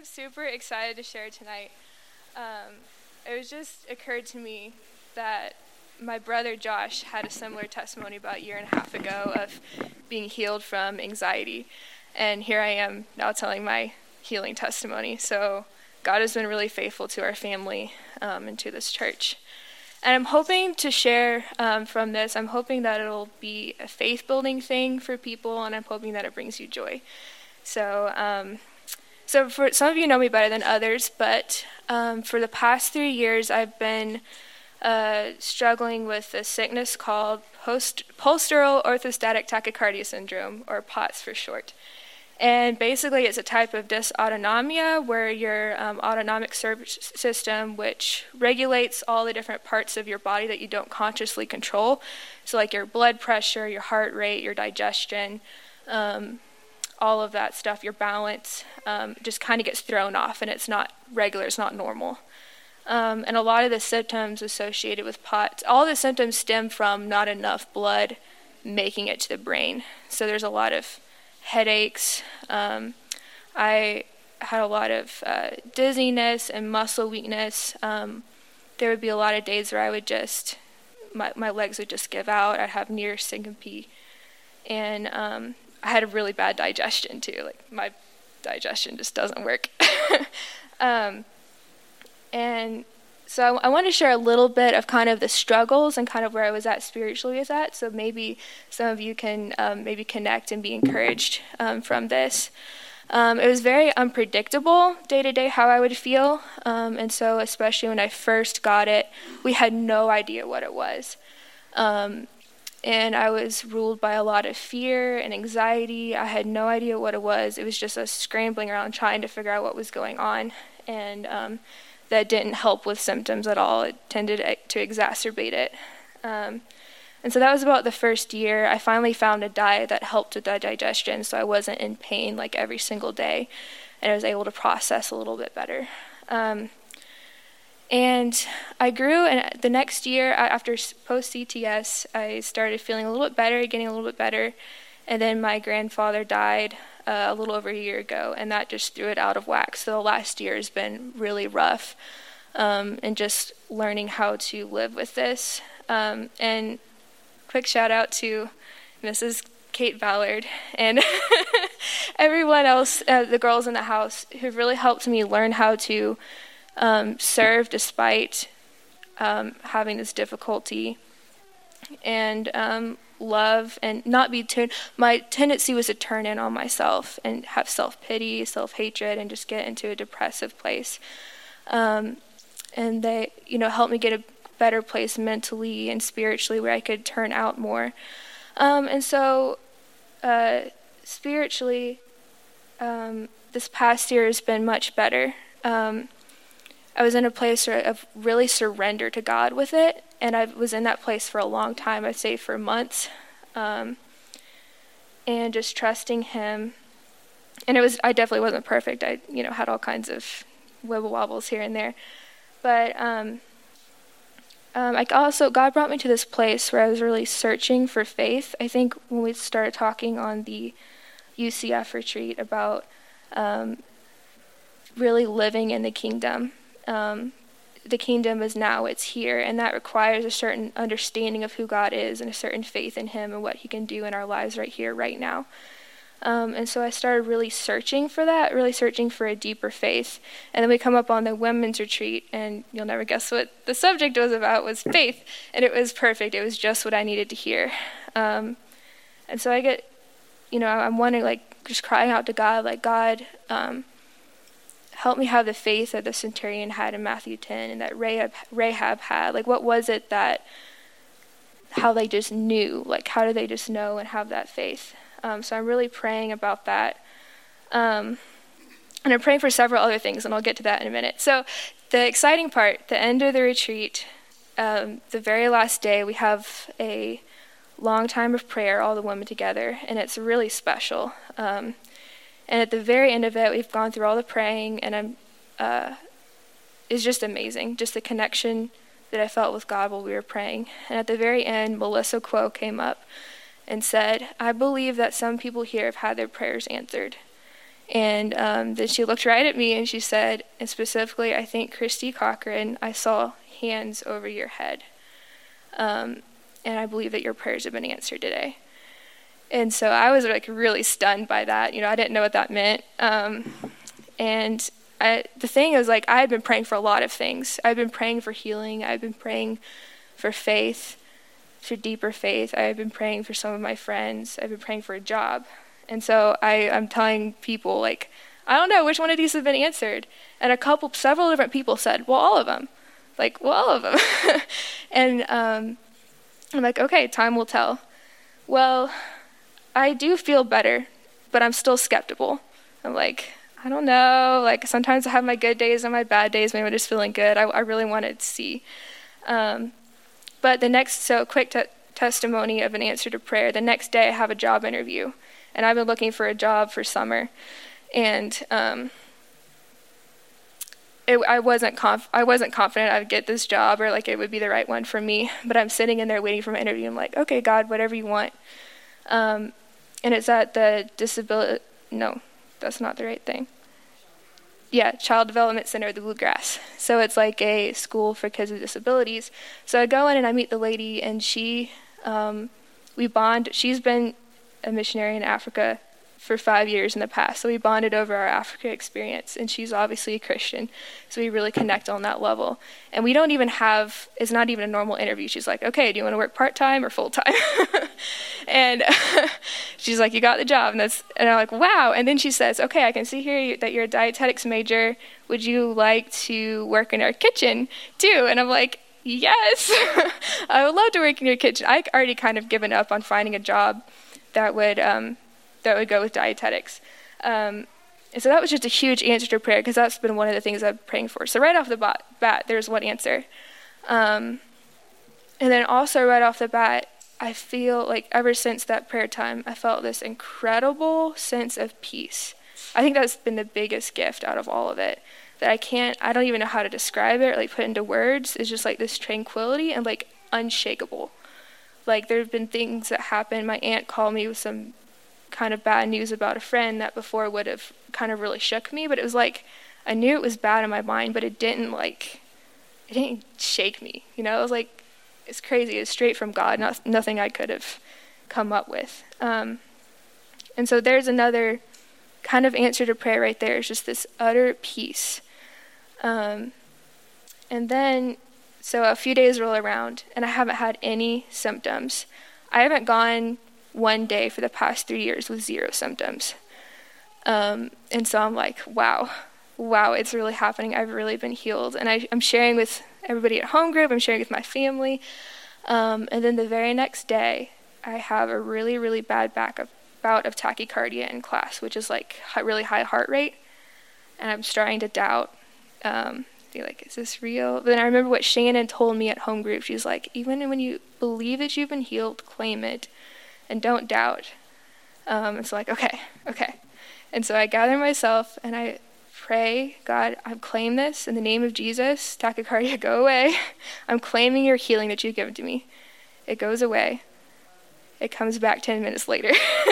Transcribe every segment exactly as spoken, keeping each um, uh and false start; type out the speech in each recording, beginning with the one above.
super excited to share tonight. Um, it was just occurred to me that my brother Josh had a similar testimony about a year and a half ago of being healed from anxiety. And here I am now telling my healing testimony. So God has been really faithful to our family um, and to this church. And I'm hoping to share um, from this, I'm hoping that it'll be a faith-building thing for people, and I'm hoping that it brings you joy. So, um, so for some of you know me better than others, but um, for the past three years, I've been uh, struggling with a sickness called post- postural orthostatic tachycardia syndrome, or POTS for short. And basically, it's a type of dysautonomia where your um, autonomic nervous system, which regulates all the different parts of your body that you don't consciously control, so like your blood pressure, your heart rate, your digestion, um, all of that stuff, your balance, um, just kind of gets thrown off, and it's not regular, it's not normal. Um, and a lot of the symptoms associated with POTS, all the symptoms stem from not enough blood making it to the brain. So there's a lot of headaches. Um, I had a lot of uh, dizziness and muscle weakness. Um, there would be a lot of days where I would just, my, my legs would just give out. I'd have near syncope. And um, I had a really bad digestion too. Like my digestion just doesn't work. um, and so I, I want to share a little bit of kind of the struggles and kind of where I was at spiritually with that. So maybe some of you can um, maybe connect and be encouraged um, from this. Um, it was very unpredictable day to day how I would feel. Um, and so especially when I first got it, we had no idea what it was. Um, and I was ruled by a lot of fear and anxiety. I had no idea what it was. It was just us scrambling around trying to figure out what was going on. And um, that didn't help with symptoms at all. It tended to exacerbate it. Um, and so that was about the first year. I finally found a diet that helped with that digestion, so I wasn't in pain like every single day, and I was able to process a little bit better. Um, and I grew, and the next year, after post-C T S, I started feeling a little bit better, getting a little bit better, and then my grandfather died Uh, a little over a year ago, and that just threw it out of whack. So the last year has been really rough, um, and just learning how to live with this. Um, and quick shout out to Missus Kate Ballard and everyone else, uh, the girls in the house, who really helped me learn how to um, serve despite um, having this difficulty, and um, love and not be turned. My tendency was to turn in on myself and have self-pity, self-hatred, and just get into a depressive place. Um, and they, you know, helped me get a better place mentally and spiritually where I could turn out more. Um, and so uh, spiritually, um, this past year has been much better. Um, I was in a place of really surrender to God with it, and I was in that place for a long time, I'd say for months, um, and just trusting Him. And it was, I definitely wasn't perfect. I, you know, had all kinds of wibble wobbles here and there, but um, um, I also, God brought me to this place where I was really searching for faith. I think when we started talking on the U C F retreat about um, really living in the kingdom. Um, the kingdom is now, it's here, and that requires a certain understanding of who God is and a certain faith in Him and what He can do in our lives right here, right now. Um, and so I started really searching for that, really searching for a deeper faith. And then we come up on the women's retreat, and you'll never guess what the subject was about, was faith. And it was perfect. It was just what I needed to hear. Um, and so I get, you know, I'm wondering, like, just crying out to God, like, God, um, help me have the faith that the centurion had in Matthew ten and that Rahab, Rahab had. Like, what was it that, how they just knew? Like, how did they just know and have that faith? Um, so I'm really praying about that. Um, and I'm praying for several other things, and I'll get to that in a minute. So the exciting part, the end of the retreat, um, the very last day, we have a long time of prayer, all the women together, and it's really special. Um, And at the very end of it, we've gone through all the praying, and I'm, uh, it's just amazing, just the connection that I felt with God while we were praying. And at the very end, Melissa Kuo came up and said, I believe that some people here have had their prayers answered. And um, then she looked right at me and she said, and specifically, I think, Christy Cochran, I saw hands over your head. Um, and I believe that your prayers have been answered today. And so I was like really stunned by that. You know, I didn't know what that meant. Um, and I, the thing is, like, I had been praying for a lot of things. I've been praying for healing. I've been praying for faith, for deeper faith. I've been praying for some of my friends. I've been praying for a job. And so I, I'm telling people, like, I don't know which one of these have been answered. And a couple, several different people said, well, all of them. Like, well, all of them. and um, I'm like, okay, time will tell. Well, I do feel better, but I'm still skeptical. I'm like, I don't know. Like, sometimes I have my good days and my bad days. Maybe I'm just feeling good. I, I really wanted to see. Um, but the next, so quick te- testimony of an answer to prayer. The next day I have a job interview. And I've been looking for a job for summer, and um, it, I wasn't conf- I wasn't confident I'd get this job or like it would be the right one for me. But I'm sitting in there waiting for my interview. I'm like, okay, God, whatever you want. Um, and it's at the disability. No, that's not the right thing. Yeah, Child Development Center of the Bluegrass. So it's like a school for kids with disabilities. So I go in and I meet the lady, and she, um, we bond. She's been a missionary in Africa for five years in the past. So we bonded over our Africa experience, and she's obviously a Christian. So we really connect on that level. And we don't even have, it's not even a normal interview. She's like, okay, do you want to work part-time or full-time? and she's like, you got the job. And that's, and I'm like, wow. And then she says, okay, I can see here that you're a dietetics major. Would you like to work in our kitchen too? And I'm like, yes, I would love to work in your kitchen. I already kind of given up on finding a job that would um, that would go with dietetics. Um, and so that was just a huge answer to prayer, because that's been one of the things I've been praying for. So right off the bat, bat there's one answer. Um, and then also right off the bat, I feel like ever since that prayer time, I felt this incredible sense of peace. I think that's been the biggest gift out of all of it, that I can't, I don't even know how to describe it or like put into words. It's just like this tranquility and like unshakable. Like, there have been things that happened. My aunt called me with some kind of bad news about a friend that before would have kind of really shook me. But it was like, I knew it was bad in my mind, but it didn't, like, it didn't shake me. You know, it was like, it's crazy. It's straight from God, not, nothing I could have come up with. Um, and so there's another kind of answer to prayer right there. It's just this utter peace. Um, and then... So a few days roll around, and I haven't had any symptoms. I haven't gone one day for the past three years with zero symptoms. Um, and so I'm like, wow, wow, it's really happening. I've really been healed. And I, I'm sharing with everybody at home group. I'm sharing with my family. Um, and then the very next day, I have a really, really bad back of, bout of tachycardia in class, which is like really high heart rate. And I'm starting to doubt. Um, like, is this real? But then I remember what Shannon told me at home group. She's like, even when you believe that you've been healed, claim it and don't doubt. Um, it's like, okay, okay. And so I gather myself and I pray, God, I claim this in the name of Jesus. Tachycardia, go away. I'm claiming your healing that you've given to me. It goes away. It comes back ten minutes later.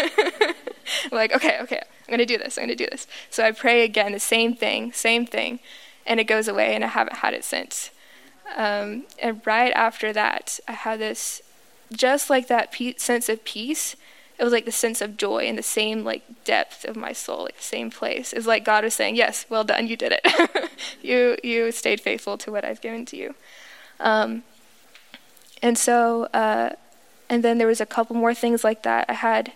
I'm like, okay, okay, I'm going to do this. I'm going to do this. So I pray again, the same thing, same thing. And it goes away, and I haven't had it since. Um, and right after that, I had this, just like that pe- sense of peace, it was like the sense of joy in the same like depth of my soul, like the same place. It's like God was saying, yes, well done, you did it. you you stayed faithful to what I've given to you. Um, and so, uh, and then there was a couple more things like that. I had,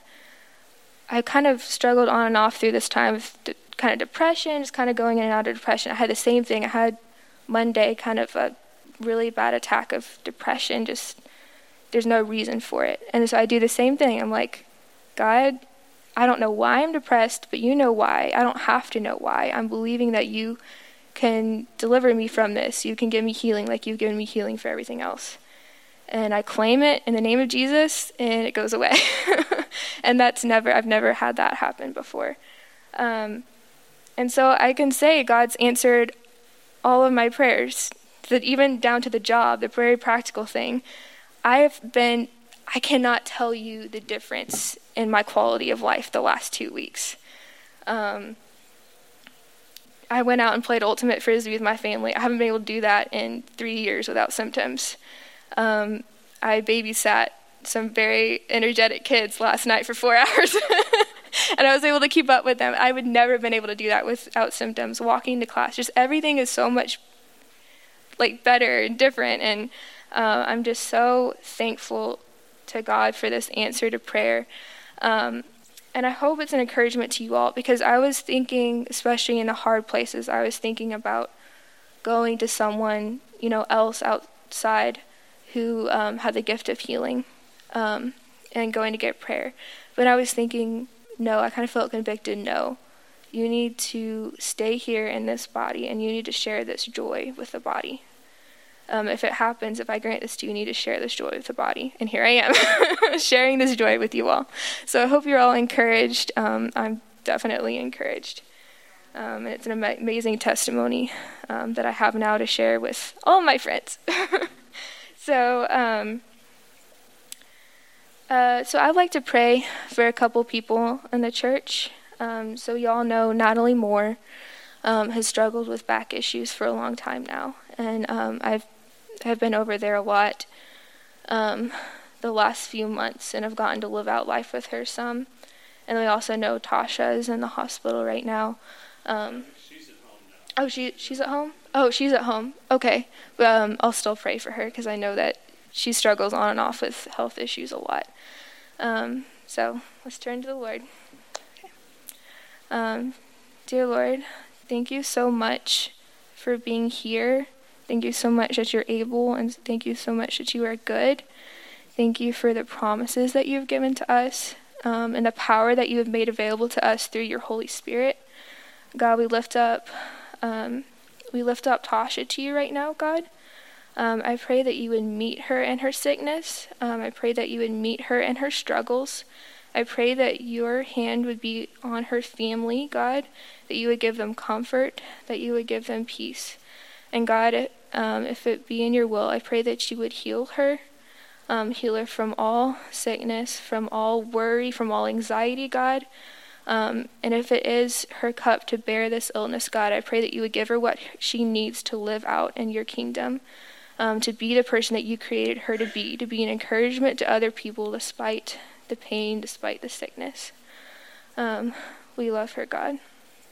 I kind of struggled on and off through this time of de- kind of depression, just kind of going in and out of depression. I had the same thing. I had Monday kind of a really bad attack of depression, just there's no reason for it. And so I do the same thing. I'm like, God, I don't know why I'm depressed, but you know why. I don't have to know why. I'm believing that you can deliver me from this. You can give me healing like you've given me healing for everything else. And I claim it in the name of Jesus, and it goes away. And that's never, I've never had that happen before. Um, and so I can say God's answered all of my prayers, that even down to the job, the very practical thing. I have been, I cannot tell you the difference in my quality of life the last two weeks. Um, I went out and played ultimate frisbee with my family. I haven't been able to do that in three years without symptoms. Um, I babysat some very energetic kids last night for four hours. And I was able to keep up with them. I would never have been able to do that without symptoms. Walking to class, just everything is so much like better and different. And uh, I'm just so thankful to God for this answer to prayer. Um, and I hope it's an encouragement to you all, because I was thinking, especially in the hard places, I was thinking about going to someone, you know, else outside who um, had the gift of healing um, and going to get prayer. But I was thinking, no, I kind of felt convicted. No, you need to stay here in this body, and you need to share this joy with the body. Um, if it happens, if I grant this to you, you need to share this joy with the body. And here I am, sharing this joy with you all. So I hope you're all encouraged. Um, I'm definitely encouraged. Um, and it's an am- amazing testimony um, that I have now to share with all my friends. so, um, Uh, so I'd like to pray for a couple people in the church. Um, so y'all know Natalie Moore um, has struggled with back issues for a long time now, and um, I've have been over there a lot um, the last few months, and have gotten to live out life with her some. And we also know Tasha is in the hospital right now. Um, she's at home now. Oh, she she's at home. Oh, she's at home. Okay, um, I'll still pray for her, because I know that she struggles on and off with health issues a lot. Um, so let's turn to the Lord. Okay. Um, dear Lord, thank you so much for being here. Thank you so much that you're able, and thank you so much that you are good. Thank you for the promises that you've given to us, um, and the power that you have made available to us through your Holy Spirit. God, we lift up, um, we lift up Tasha to you right now, God. Um, I pray that you would meet her in her sickness. Um, I pray that you would meet her in her struggles. I pray that your hand would be on her family, God, that you would give them comfort, that you would give them peace. And God, um, if it be in your will, I pray that you would heal her, um, heal her from all sickness, from all worry, from all anxiety, God. Um, and if it is her cup to bear this illness, God, I pray that you would give her what she needs to live out in your kingdom. Um, to be the person that you created her to be, to be an encouragement to other people despite the pain, despite the sickness. Um, we love her, God.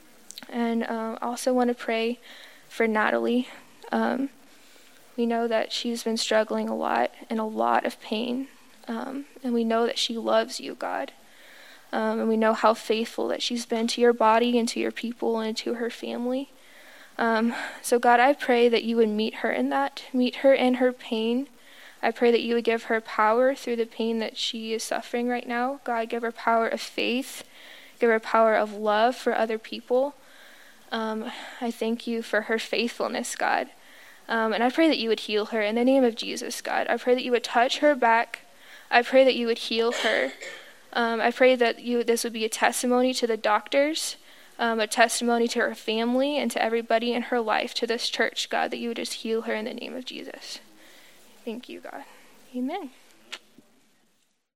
And uh, I also want to pray for Natalie. Um, we know that she's been struggling a lot, in a lot of pain. Um, and we know that she loves you, God. Um, and we know how faithful that she's been to your body and to your people and to her family. Um, so God, I pray that you would meet her in that, meet her in her pain. I pray that you would give her power through the pain that she is suffering right now. God, give her power of faith, give her power of love for other people. Um, I thank you for her faithfulness, God. Um, and I pray that you would heal her in the name of Jesus, God. I pray that you would touch her back. I pray that you would heal her. Um, I pray that you this would be a testimony to the doctors, Um, a testimony to her family and to everybody in her life, to this church, God, that you would just heal her in the name of Jesus. Thank you, God. Amen.